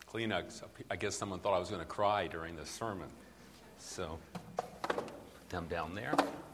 Kleenex. I guess someone thought I was going to cry during this sermon. So, put them down there.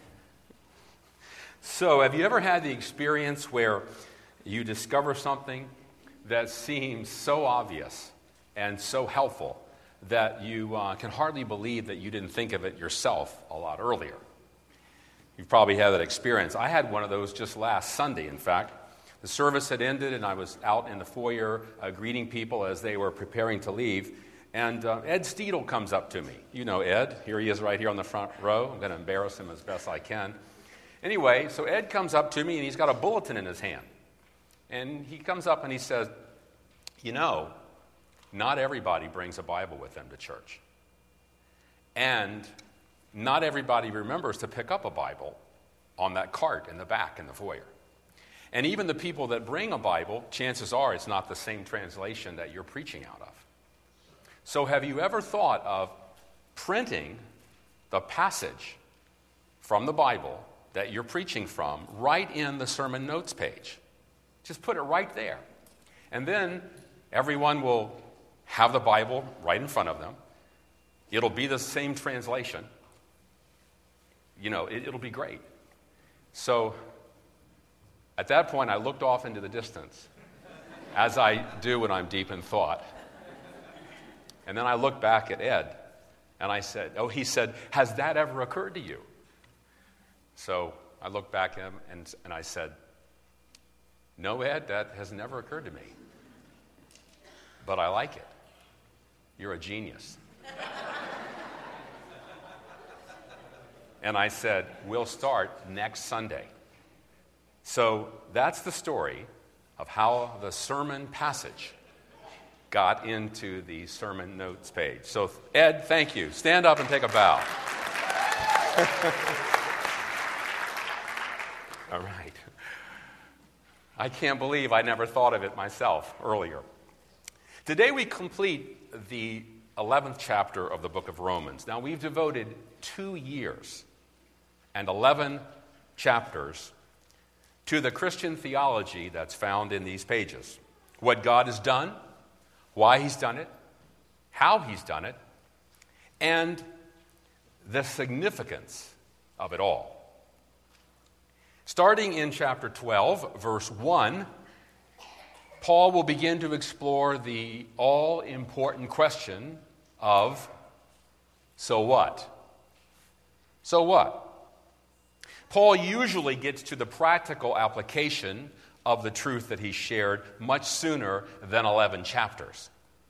So, have you ever had the experience where you discover something that seems so obvious and so helpful that you can hardly believe that you didn't think of it yourself a lot earlier? You've probably had that experience. I had one of those just last Sunday, in fact. The service had ended, and I was out in the foyer greeting people as they were preparing to leave. And Ed Steedle comes up to me. You know Ed. Here he is right here on the front row. I'm going to embarrass him as best I can. Anyway, so Ed comes up to me, and he's got a bulletin in his hand. And he comes up and he says, you know, not everybody brings a Bible with them to church. And not everybody remembers to pick up a Bible on that cart in the back in the foyer. And even the people that bring a Bible, chances are it's not the same translation that you're preaching out of. So have you ever thought of printing the passage from the Bible that you're preaching from right in the sermon notes page? Just put it right there. And then everyone will have the Bible right in front of them. It'll be the same translation. You know, it'll be great. So at that point, I looked off into the distance, as I do when I'm deep in thought. And then I looked back at Ed, and I said, he said, has that ever occurred to you? So I looked back at him, and I said, no, Ed, that has never occurred to me. But I like it. You're a genius. And I said, we'll start next Sunday. So that's the story of how the sermon passage got into the sermon notes page. So Ed, thank you. Stand up and take a bow. All right. I can't believe I never thought of it myself earlier. Today we complete the 11th chapter of the book of Romans. Now we've devoted 2 years and 11 chapters to the Christian theology that's found in these pages. What God has done, why he's done it, how he's done it, and the significance of it all. Starting in chapter 12, verse 1, Paul will begin to explore the all-important question of, so what? So what? Paul usually gets to the practical application of the truth that he shared much sooner than 11 chapters.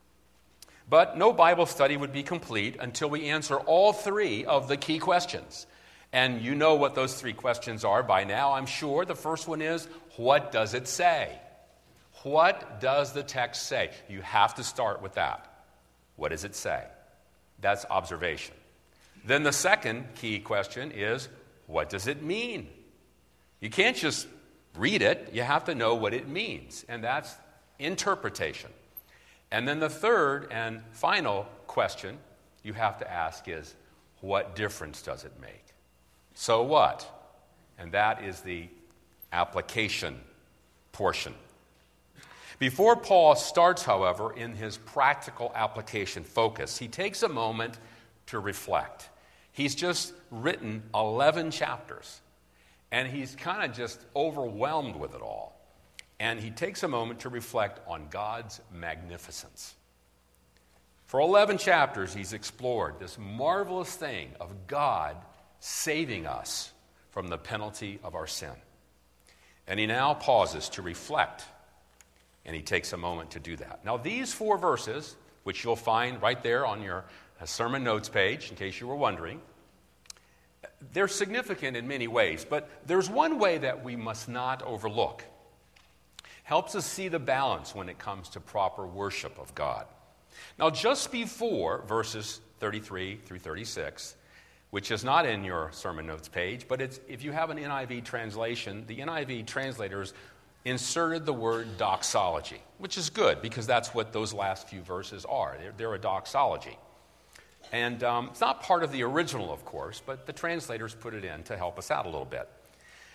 But no Bible study would be complete until we answer all 3 of the key questions. And you know what those 3 questions are by now, I'm sure. The first one is, what does it say? What does the text say? You have to start with that. What does it say? That's observation. Then the second key question is, what does it mean? You can't just read it. You have to know what it means. And that's interpretation. And then the third and final question you have to ask is, what difference does it make? So what? And that is the application portion. Before Paul starts, however, in his practical application focus, he takes a moment to reflect. He's just written 11 chapters, and he's kind of just overwhelmed with it all. And he takes a moment to reflect on God's magnificence. For 11 chapters, he's explored this marvelous thing of God saving us from the penalty of our sin. And he now pauses to reflect, and he takes a moment to do that. Now, these 4 verses, which you'll find right there on your sermon notes page, in case you were wondering, they're significant in many ways, but there's one way that we must not overlook. Helps us see the balance when it comes to proper worship of God. Now, just before verses 33 through 36, which is not in your sermon notes page, but if you have an NIV translation, the NIV translators inserted the word doxology, which is good because that's what those last few verses are. They're a doxology. And it's not part of the original, of course, but the translators put it in to help us out a little bit.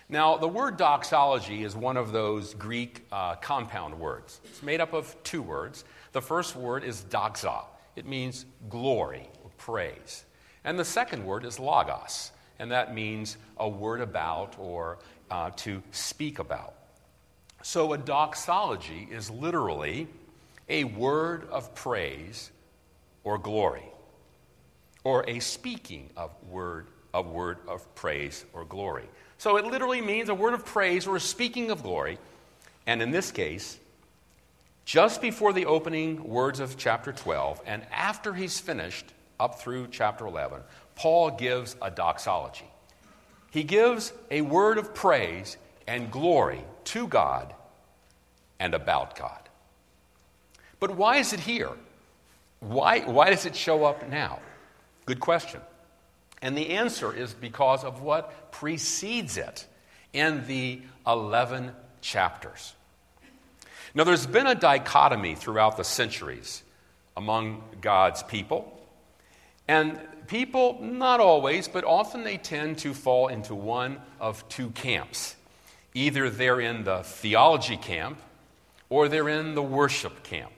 Now, the word doxology is one of those Greek compound words. It's made up of two words. The first word is doxa. It means glory or praise. And the second word is logos, and that means a word about or to speak about. So a doxology is literally a word of praise or glory, or a speaking of word of praise or glory. So it literally means a word of praise or a speaking of glory. And in this case, just before the opening words of chapter 12, and after he's finished up through chapter 11, Paul gives a doxology. He gives a word of praise and glory to God and about God. But why is it here? Why does it show up now? Good question. And the answer is because of what precedes it in the 11 chapters. Now, there's been a dichotomy throughout the centuries among God's people. And people, not always, but often they tend to fall into one of two camps. Either they're in the theology camp or they're in the worship camp.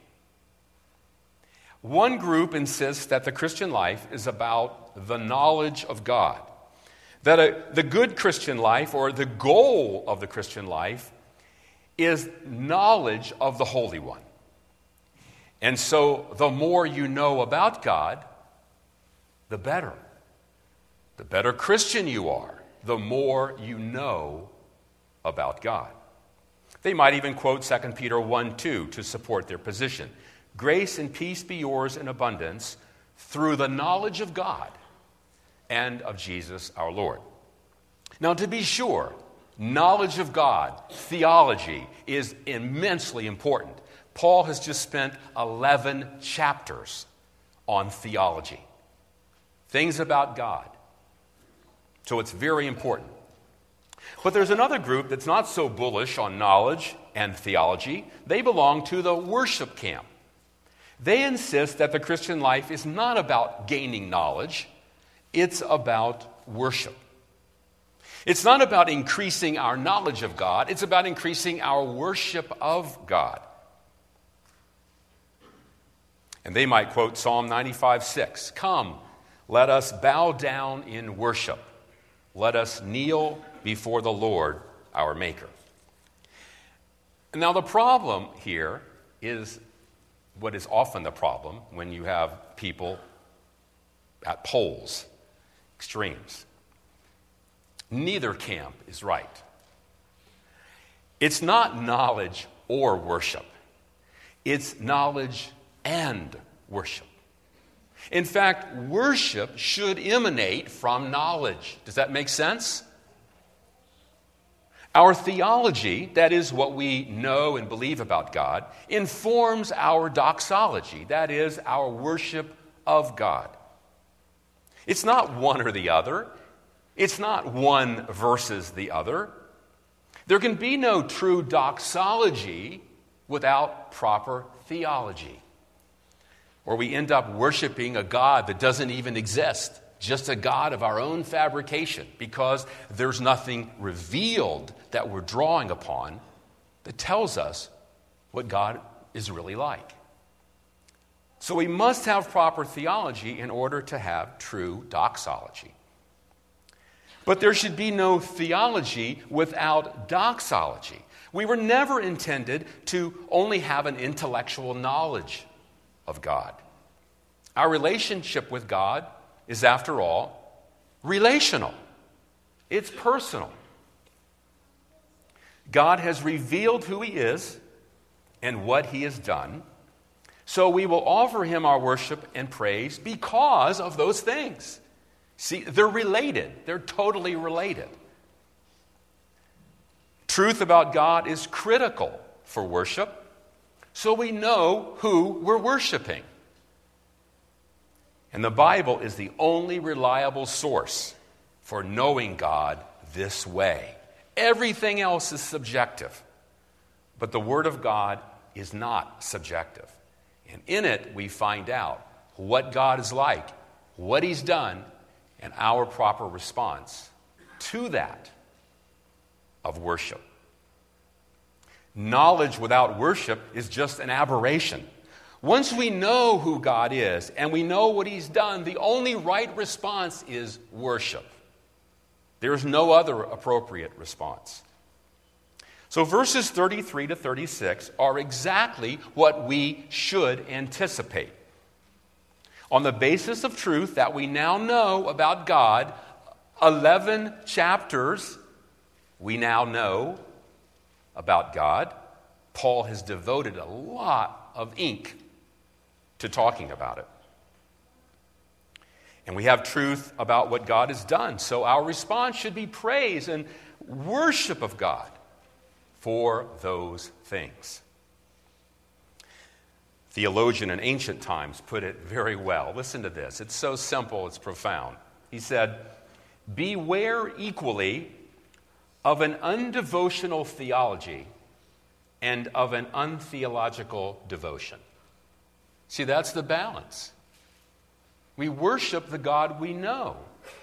One group insists that the Christian life is about the knowledge of God, that the good Christian life, or the goal of the Christian life, is knowledge of the Holy One. And so the more you know about God, the better. The better Christian you are, the more you know about God. They might even quote 2 Peter 1:2 to support their position. Grace and peace be yours in abundance through the knowledge of God and of Jesus our Lord. Now, to be sure, knowledge of God, theology, is immensely important. Paul has just spent 11 chapters on theology, things about God. So it's very important. But there's another group that's not so bullish on knowledge and theology. They belong to the worship camp. They insist that the Christian life is not about gaining knowledge, it's about worship. It's not about increasing our knowledge of God, it's about increasing our worship of God. And they might quote Psalm 95:6, "Come, let us bow down in worship. Let us kneel before the Lord, our Maker." Now, the problem here is what is often the problem when you have people at poles, extremes. Neither camp is right. It's not knowledge or worship. It's knowledge and worship. In fact, worship should emanate from knowledge. Does that make sense? Our theology, that is what we know and believe about God, informs our doxology, that is our worship of God. It's not one or the other. It's not one versus the other. There can be no true doxology without proper theology. Or we end up worshiping a God that doesn't even exist, just a God of our own fabrication, because there's nothing revealed that we're drawing upon that tells us what God is really like. So we must have proper theology in order to have true doxology. But there should be no theology without doxology. We were never intended to only have an intellectual knowledge of God. Our relationship with God is, after all, relational. It's personal. God has revealed who He is and what He has done, so we will offer Him our worship and praise because of those things. See, they're related. They're totally related. Truth about God is critical for worship, so we know who we're worshiping. And the Bible is the only reliable source for knowing God this way. Everything else is subjective, but the Word of God is not subjective. And in it, we find out what God is like, what He's done, and our proper response to that. of worship. Knowledge without worship is just an aberration. Once we know who God is and we know what He's done, the only right response is worship. There is no other appropriate response. So verses 33 to 36 are exactly what we should anticipate. On the basis of truth that we now know about God, 11 chapters we now know about God. Paul has devoted a lot of ink to talking about it. And we have truth about what God has done. So our response should be praise and worship of God for those things. Theologian in ancient times put it very well. Listen to this. It's so simple, it's profound. He said, "Beware equally of an undevotional theology and of an untheological devotion." See, that's the balance. We worship the God we know.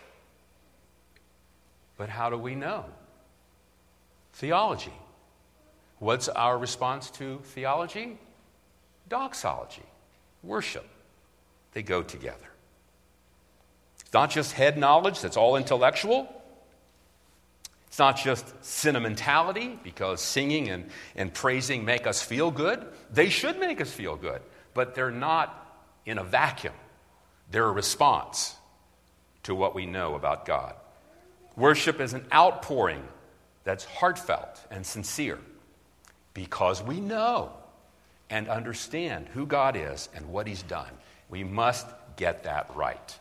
But how do we know? Theology. What's our response to theology? Doxology. Worship. They go together. It's not just head knowledge that's all intellectual. It's not just sentimentality, because singing and praising make us feel good. They should make us feel good, but they're not in a vacuum. They're a response to what we know about God. Worship is an outpouring that's heartfelt and sincere because we know and understand who God is and what He's done. We must get that right.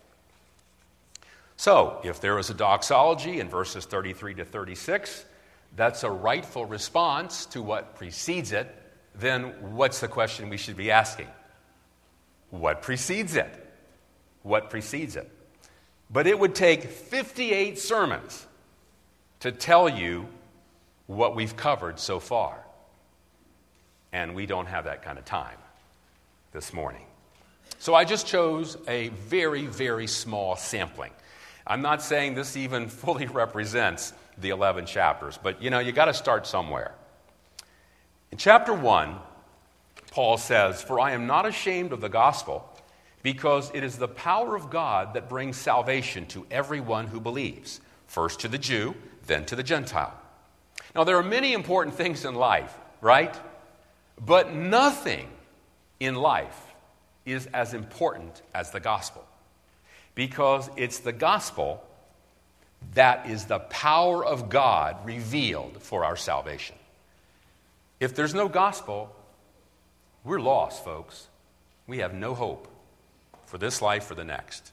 So, if there is a doxology in verses 33 to 36, that's a rightful response to what precedes it, then what's the question we should be asking? What precedes it? What precedes it? But it would take 58 sermons to tell you what we've covered so far. And we don't have that kind of time this morning. So I just chose a very, very small sampling. I'm not saying this even fully represents the 11 chapters, but you got to start somewhere. In chapter 1, Paul says, "For I am not ashamed of the gospel, because it is the power of God that brings salvation to everyone who believes, first to the Jew, then to the Gentile." Now, there are many important things in life, right? But nothing in life is as important as the gospel, because it's the gospel that is the power of God revealed for our salvation. If there's no gospel, we're lost, folks. We have no hope for this life or the next.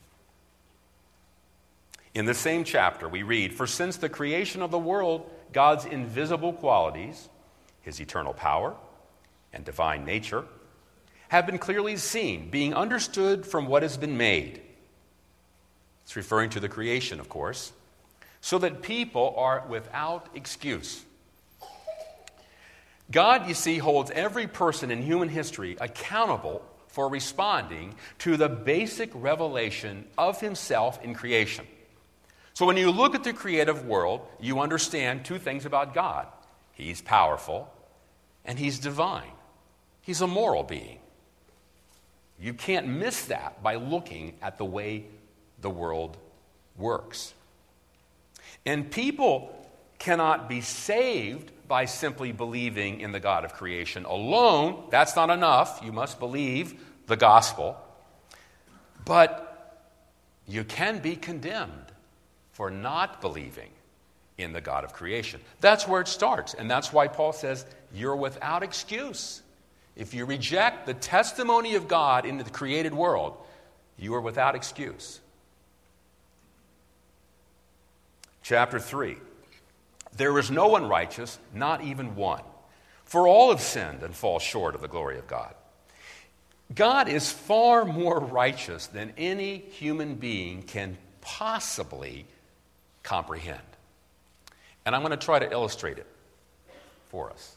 In the same chapter, we read, "For since the creation of the world, God's invisible qualities, His eternal power and divine nature, have been clearly seen, being understood from what has been made." It's referring to the creation, of course. "So that people are without excuse." God, you see, holds every person in human history accountable for responding to the basic revelation of Himself in creation. So when you look at the creative world, you understand two things about God. He's powerful and He's divine. He's a moral being. You can't miss that by looking at the way the world works. And people cannot be saved by simply believing in the God of creation alone. That's not enough. You must believe the gospel. But you can be condemned for not believing in the God of creation. That's where it starts. And that's why Paul says, you're without excuse. If you reject the testimony of God in the created world, you are without excuse. Chapter 3. "There is no one righteous, not even one. For all have sinned and fall short of the glory of God." God is far more righteous than any human being can possibly comprehend. And I'm going to try to illustrate it for us.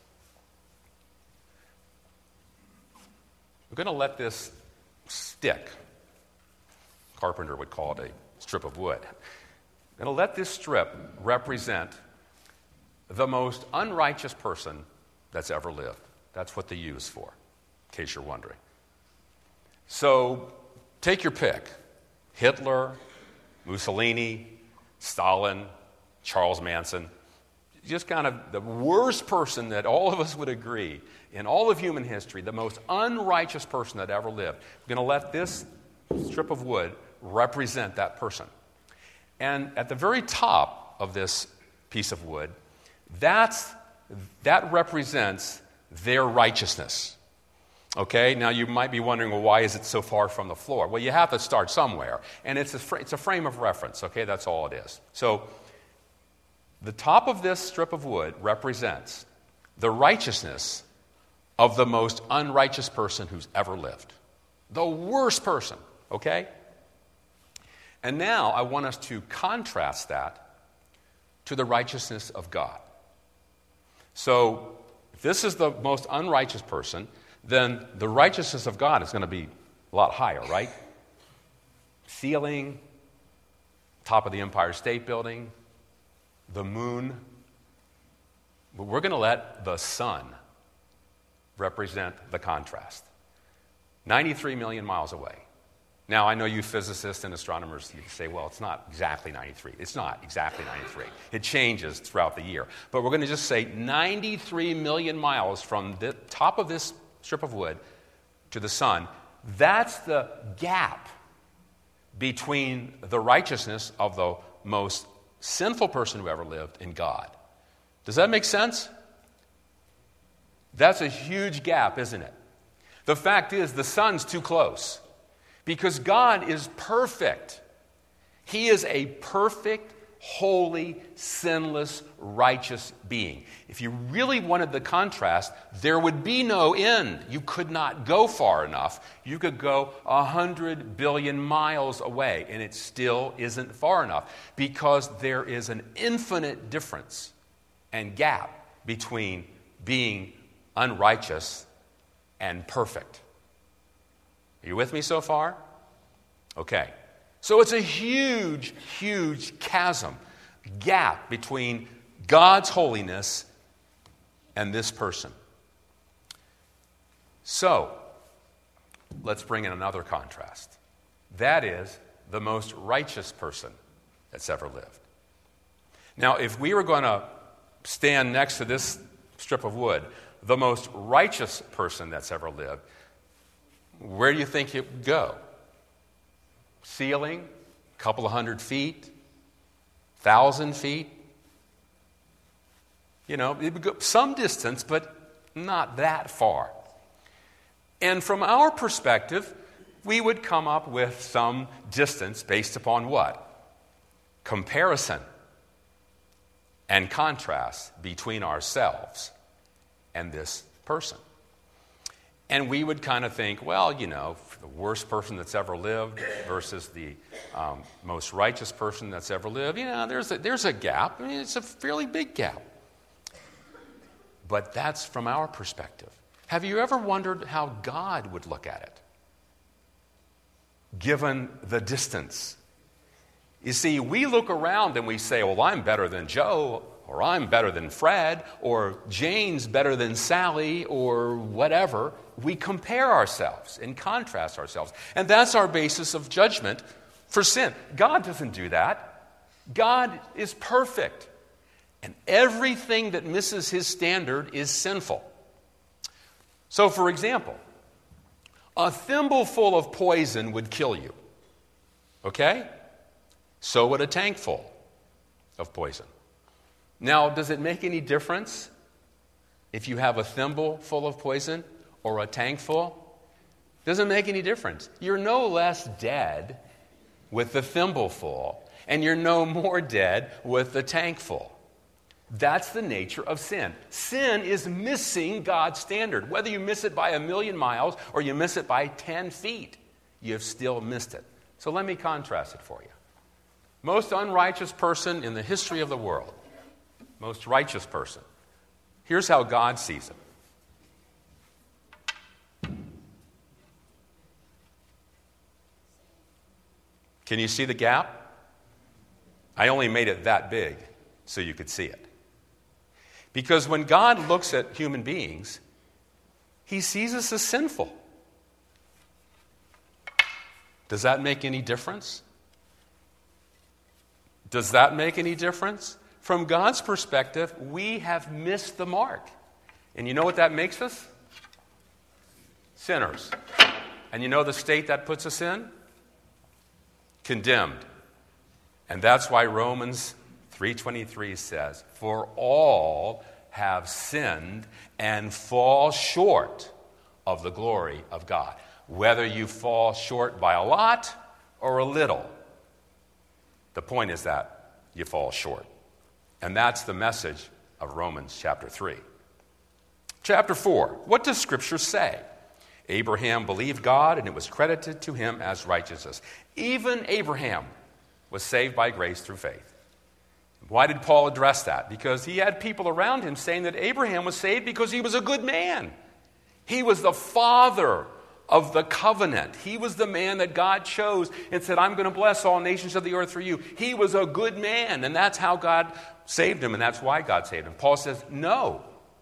We're going to let this stick, carpenter would call it a strip of wood, I'm going to let this strip represent the most unrighteous person that's ever lived. That's what the U is for, in case you're wondering. So take your pick. Hitler, Mussolini, Stalin, Charles Manson. Just kind of the worst person that all of us would agree in all of human history, the most unrighteous person that ever lived. We're going to let this strip of wood represent that person. And at the very top of this piece of wood, that represents their righteousness. Okay, now you might be wondering, well, why is it so far from the floor? Well, you have to start somewhere, and it's a frame of reference, okay? That's all it is. So the top of this strip of wood represents the righteousness of the most unrighteous person who's ever lived. The worst person, okay? And now I want us to contrast that to the righteousness of God. So if this is the most unrighteous person, then the righteousness of God is going to be a lot higher, right? Ceiling, top of the Empire State Building, the moon. But we're going to let the sun represent the contrast. 93 million miles away. Now, I know you physicists and astronomers, you say, well, it's not exactly 93. It's not exactly 93. It changes throughout the year. But we're going to just say 93 million miles from the top of this strip of wood to the sun. That's the gap between the righteousness of the most sinful person who ever lived and God. Does that make sense? That's a huge gap, isn't it? The fact is, the sun's too close. Because God is perfect. He is a perfect, holy, sinless, righteous being. If you really wanted the contrast, there would be no end. You could not go far enough. You could go 100 billion miles away, and it still isn't far enough because there is an infinite difference and gap between being unrighteous and perfect. Are you with me so far? Okay. So it's a huge, huge chasm, gap between God's holiness and this person. So, let's bring in another contrast. That is the most righteous person that's ever lived. Now, if we were going to stand next to this strip of wood, the most righteous person that's ever lived, where do you think it would go? Ceiling, a couple of 100 feet, 1,000 feet? You know, it would go some distance, but not that far. And from our perspective, we would come up with some distance based upon what? Comparison and contrast between ourselves and this person. And we would kind of think, well, you know, the worst person that's ever lived versus the most righteous person that's ever lived, you know, there's a gap. I mean, it's a fairly big gap. But that's from our perspective. Have you ever wondered how God would look at it, given the distance? You see, we look around and we say, well, I'm better than Joe, or I'm better than Fred, or Jane's better than Sally, or whatever. We compare ourselves and contrast ourselves. And that's our basis of judgment for sin. God doesn't do that. God is perfect. And everything that misses his standard is sinful. So, for example, a thimbleful of poison would kill you. Okay? So would a tankful of poison. Now, does it make any difference if you have a thimble full of poison or a tank full? Doesn't make any difference. You're no less dead with the thimble full, and you're no more dead with the tank full. That's the nature of sin. Sin is missing God's standard. Whether you miss it by 1,000,000 miles or you miss it by 10 feet, you've still missed it. So let me contrast it for you. Most unrighteous person in the history of the world. Most righteous person. Here's how God sees it. Can you see the gap? I only made it that big so you could see it. Because when God looks at human beings, he sees us as sinful. Does that make any difference? Does that make any difference? From God's perspective, we have missed the mark. And you know what that makes us? Sinners. And you know the state that puts us in? Condemned. And that's why Romans 3:23 says, "For all have sinned and fall short of the glory of God." Whether you fall short by a lot or a little, the point is that you fall short. And that's the message of Romans chapter 3. Chapter 4, what does Scripture say? Abraham believed God, and it was credited to him as righteousness. Even Abraham was saved by grace through faith. Why did Paul address that? Because he had people around him saying that Abraham was saved because he was a good man. He was the father of the covenant. He was the man that God chose and said, "I'm going to bless all nations of the earth through you." He was a good man, and that's how God saved him, and that's why God saved him. Paul says, no.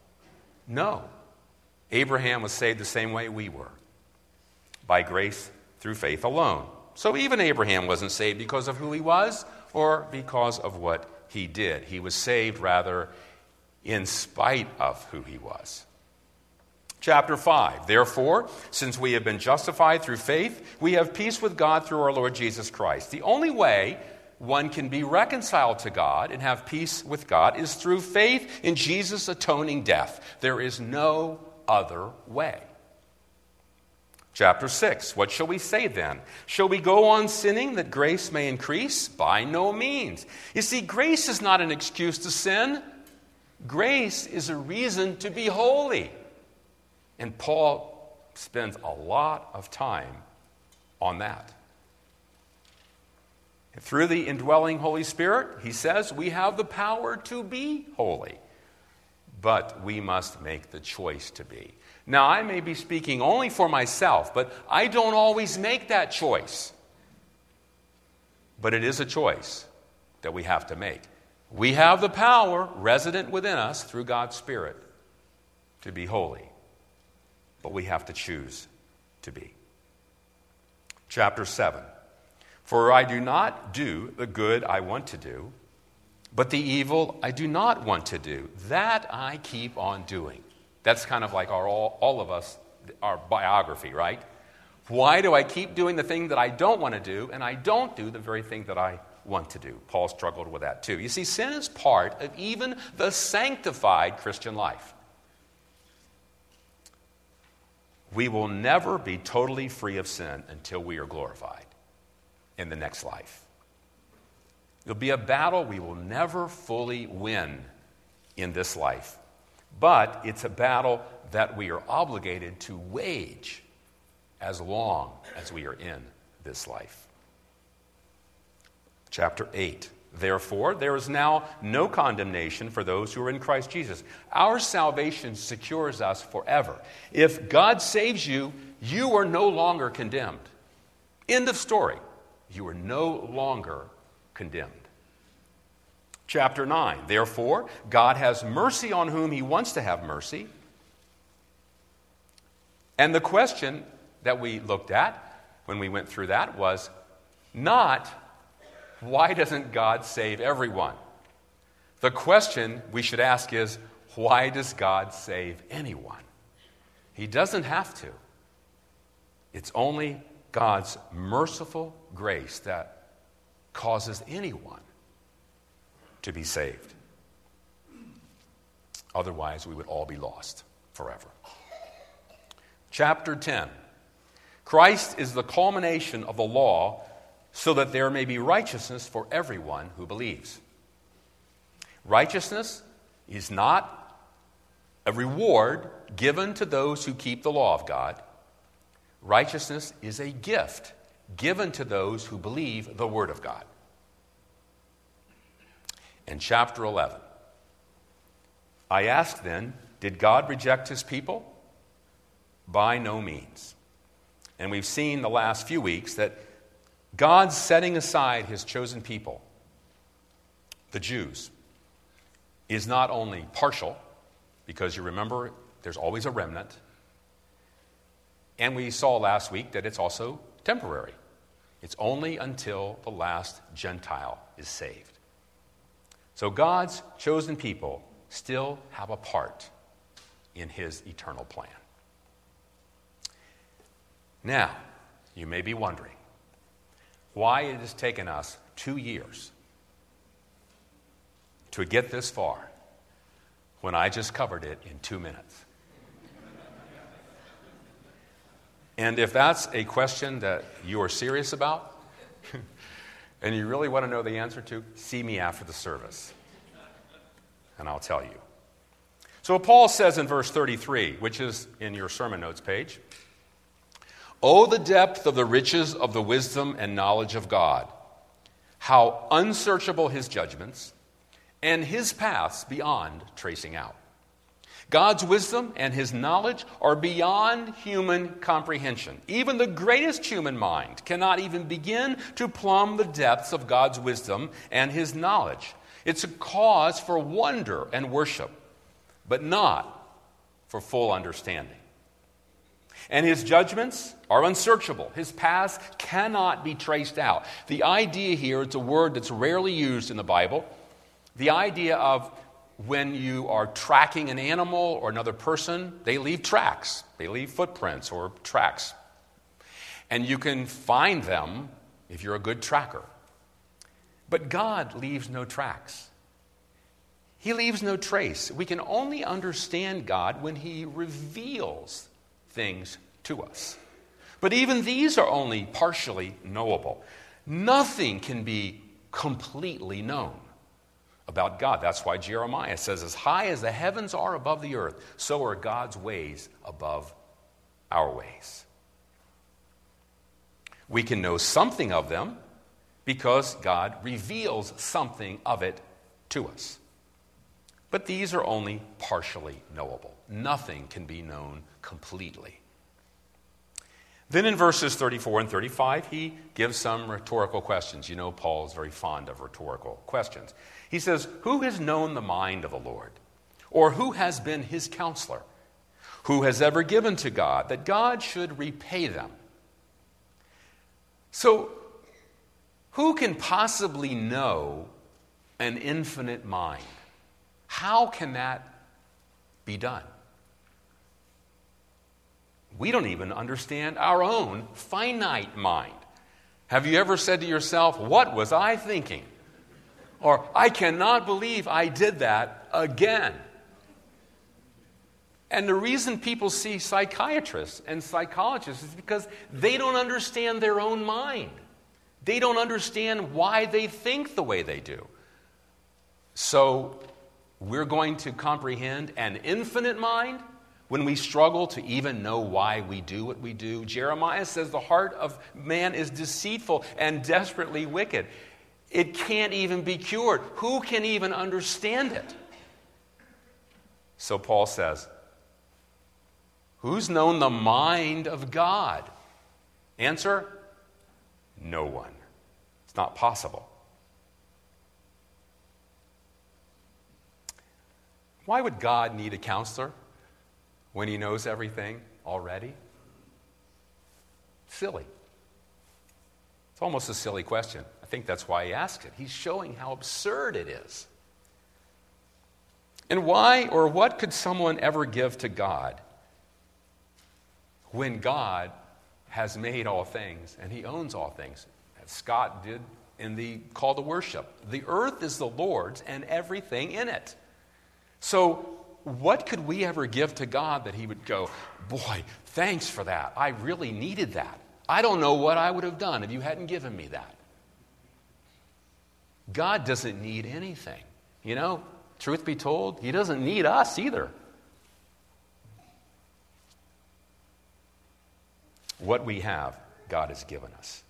Abraham was saved the same way we were, by grace through faith alone. So even Abraham wasn't saved because of who he was or because of what he did. He was saved, rather, in spite of who he was. Chapter 5, therefore, since we have been justified through faith, we have peace with God through our Lord Jesus Christ. The only way one can be reconciled to God and have peace with God is through faith in Jesus' atoning death. There is no other way. Chapter 6, what shall we say then? Shall we go on sinning that grace may increase? By no means. You see, grace is not an excuse to sin. Grace is a reason to be holy. And Paul spends a lot of time on that. Through the indwelling Holy Spirit, he says, we have the power to be holy. But we must make the choice to be. Now, I may be speaking only for myself, but I don't always make that choice. But it is a choice that we have to make. We have the power resident within us through God's Spirit to be holy. But we have to choose to be. Chapter 7. For I do not do the good I want to do, but the evil I do not want to do, that I keep on doing. That's kind of like all of us, our biography, right? Why do I keep doing the thing that I don't want to do, and I don't do the very thing that I want to do? Paul struggled with that too. You see, sin is part of even the sanctified Christian life. We will never be totally free of sin until we are glorified in the next life. It'll be a battle we will never fully win in this life. But it's a battle that we are obligated to wage as long as we are in this life. Chapter 8. Therefore, there is now no condemnation for those who are in Christ Jesus. Our salvation secures us forever. If God saves you, you are no longer condemned. End of story. You are no longer condemned. Chapter 9. Therefore, God has mercy on whom he wants to have mercy. And the question that we looked at when we went through that was not, why doesn't God save everyone? The question we should ask is, why does God save anyone? He doesn't have to. It's only God's merciful grace that causes anyone to be saved. Otherwise, we would all be lost forever. Chapter 10. Christ is the culmination of the law so that there may be righteousness for everyone who believes. Righteousness is not a reward given to those who keep the law of God. Righteousness is a gift given to those who believe the Word of God. In chapter 11, I ask then, did God reject his people? By no means. And we've seen the last few weeks that God's setting aside his chosen people, the Jews, is not only partial, because you remember there's always a remnant. And we saw last week that it's also temporary. It's only until the last Gentile is saved. So God's chosen people still have a part in his eternal plan. Now, you may be wondering why it has taken us 2 years to get this far when I just covered it in 2 minutes. And if that's a question that you are serious about and you really want to know the answer to, see me after the service, and I'll tell you. So Paul says in verse 33, which is in your sermon notes page, "Oh, the depth of the riches of the wisdom and knowledge of God, how unsearchable his judgments and his paths beyond tracing out. God's wisdom and his knowledge are beyond human comprehension. Even the greatest human mind cannot even begin to plumb the depths of God's wisdom and his knowledge. It's a cause for wonder and worship, but not for full understanding. And his judgments are unsearchable. His paths cannot be traced out." The idea here, it's a word that's rarely used in the Bible. The idea of when you are tracking an animal or another person, they leave tracks. They leave footprints or tracks. And you can find them if you're a good tracker. But God leaves no tracks. He leaves no trace. We can only understand God when he reveals things to us. But even these are only partially knowable. Nothing can be completely known about God. That's why Jeremiah says, "As high as the heavens are above the earth, so are God's ways above our ways." We can know something of them because God reveals something of it to us. But these are only partially knowable. Nothing can be known completely. Then in verses 34 and 35, he gives some rhetorical questions. You know, Paul is very fond of rhetorical questions. He says, "Who has known the mind of the Lord? Or who has been his counselor? Who has ever given to God that God should repay them?" So, who can possibly know an infinite mind? How can that be done? We don't even understand our own finite mind. Have you ever said to yourself, "What was I thinking?" Or, "I cannot believe I did that again." And the reason people see psychiatrists and psychologists is because they don't understand their own mind. They don't understand why they think the way they do. So, we're going to comprehend an infinite mind when we struggle to even know why we do what we do. Jeremiah says the heart of man is deceitful and desperately wicked. It can't even be cured. Who can even understand it? So Paul says, who's known the mind of God? Answer, no one. It's not possible. Why would God need a counselor when he knows everything already? Silly. It's almost a silly question. I think that's why he asked it. He's showing how absurd it is. And why or what could someone ever give to God when God has made all things and he owns all things? As Scott did in the call to worship. The earth is the Lord's and everything in it. So what could we ever give to God that he would go, boy, thanks for that. I really needed that. I don't know what I would have done if you hadn't given me that. God doesn't need anything. You know, truth be told, he doesn't need us either. What we have, God has given us.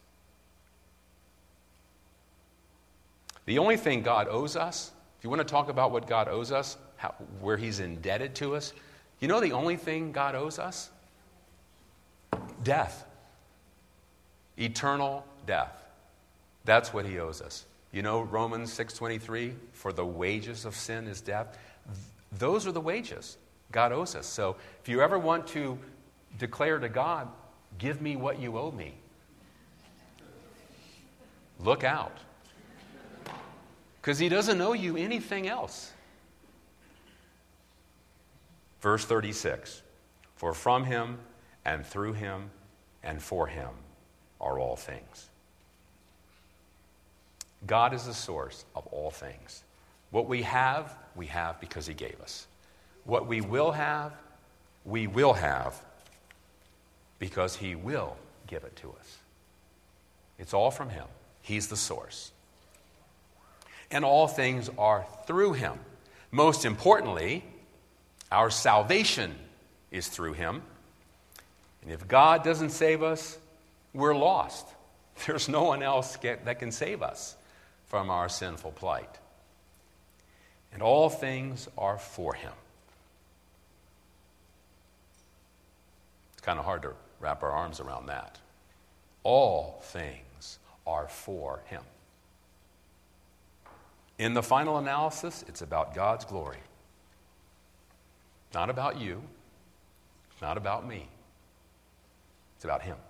The only thing God owes us, if you want to talk about what God owes us, where he's indebted to us, you know the only thing God owes us? Death. Eternal death. That's what he owes us. You know Romans 6:23, for the wages of sin is death. Those are the wages. God owes us. So if you ever want to declare to God, give me what you owe me, look out. Because he doesn't owe you anything else. Verse 36, for from him and through him and for him are all things. God is the source of all things. What we have because he gave us. What we will have because he will give it to us. It's all from him. He's the source. And all things are through him. Most importantly, our salvation is through him. And if God doesn't save us, we're lost. There's no one else that can save us from our sinful plight. And all things are for him. It's kind of hard to wrap our arms around that. All things are for him. In the final analysis, it's about God's glory. Not about you. It's not about me. It's about him.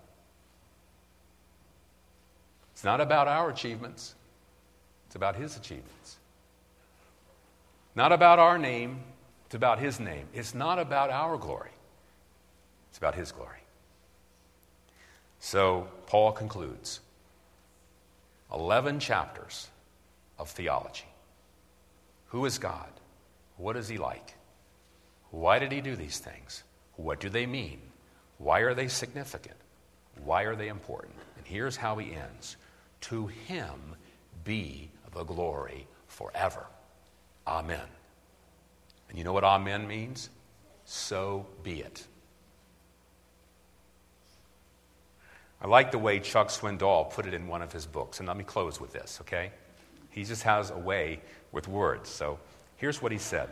It's not about our achievements. It's about his achievements. Not about our name. It's about his name. It's not about our glory. It's about his glory. So Paul concludes 11 chapters of theology. Who is God? What is he like? Why did he do these things? What do they mean? Why are they significant? Why are they important? And here's how he ends. To him be the glory forever. Amen. And you know what amen means? So be it. I like the way Chuck Swindoll put it in one of his books. And let me close with this, okay? He just has a way with words. So here's what he said.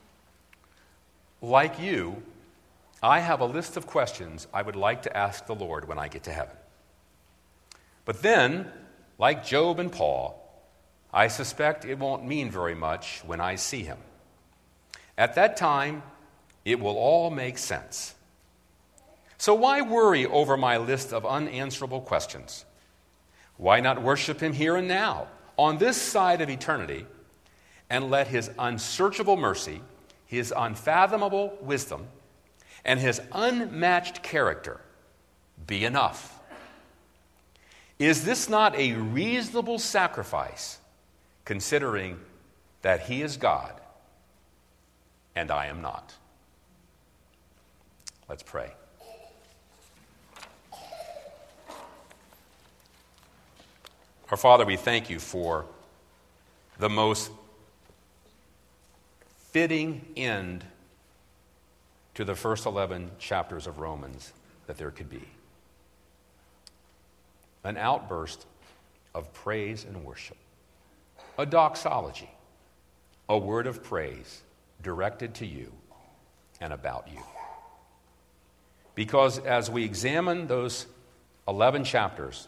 Like you, I have a list of questions I would like to ask the Lord when I get to heaven. But then, like Job and Paul, I suspect it won't mean very much when I see him. At that time, it will all make sense. So why worry over my list of unanswerable questions? Why not worship him here and now, on this side of eternity, and let his unsearchable mercy, his unfathomable wisdom, and his unmatched character be enough? Is this not a reasonable sacrifice, considering that he is God and I am not? Let's pray. Our Father, we thank you for the most fitting end to the first 11 chapters of Romans that there could be. An outburst of praise and worship. A doxology. A word of praise directed to you and about you. Because as we examine those 11 chapters,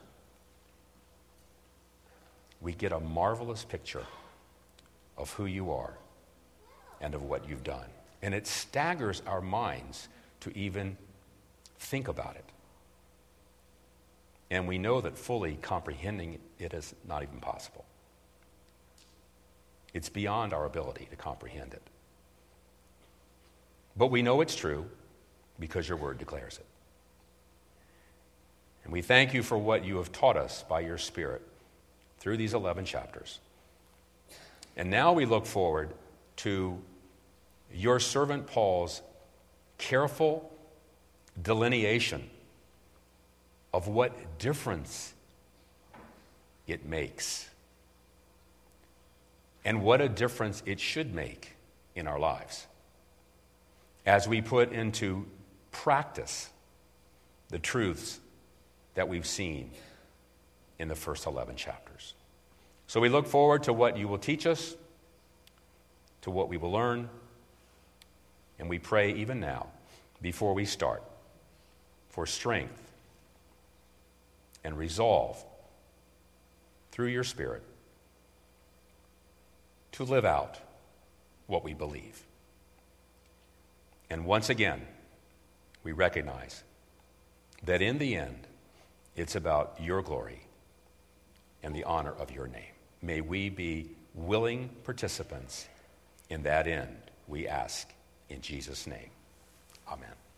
we get a marvelous picture of who you are and of what you've done. And it staggers our minds to even think about it. And we know that fully comprehending it is not even possible. It's beyond our ability to comprehend it. But we know it's true because your word declares it. And we thank you for what you have taught us by your Spirit through these 11 chapters. And now we look forward to your servant Paul's careful delineation of what difference it makes and what a difference it should make in our lives as we put into practice the truths that we've seen in the first 11 chapters. So we look forward to what you will teach us, to what we will learn, and we pray even now, before we start, for strength and resolve through your Spirit to live out what we believe. And once again, we recognize that in the end, it's about your glory and the honor of your name. May we be willing participants in that end, we ask in Jesus' name. Amen.